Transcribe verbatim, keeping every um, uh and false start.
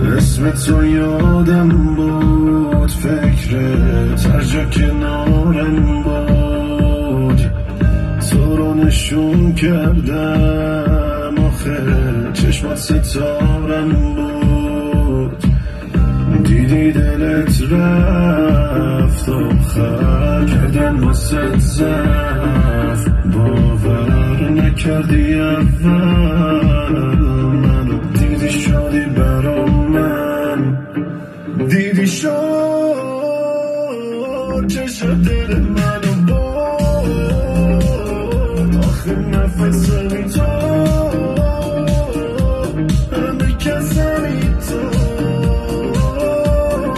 اسم تو یادم بود، فکرت هر جا کنارم بود. تو رو نشون کردم آخه چشمات ستارم بود. دیدی دلت رفت آخر کردن واسه زفت. باور نکردی اول منو، دیدی شدی برا من. دیدی شد چشم دل منو بود. آخه نفس بی تو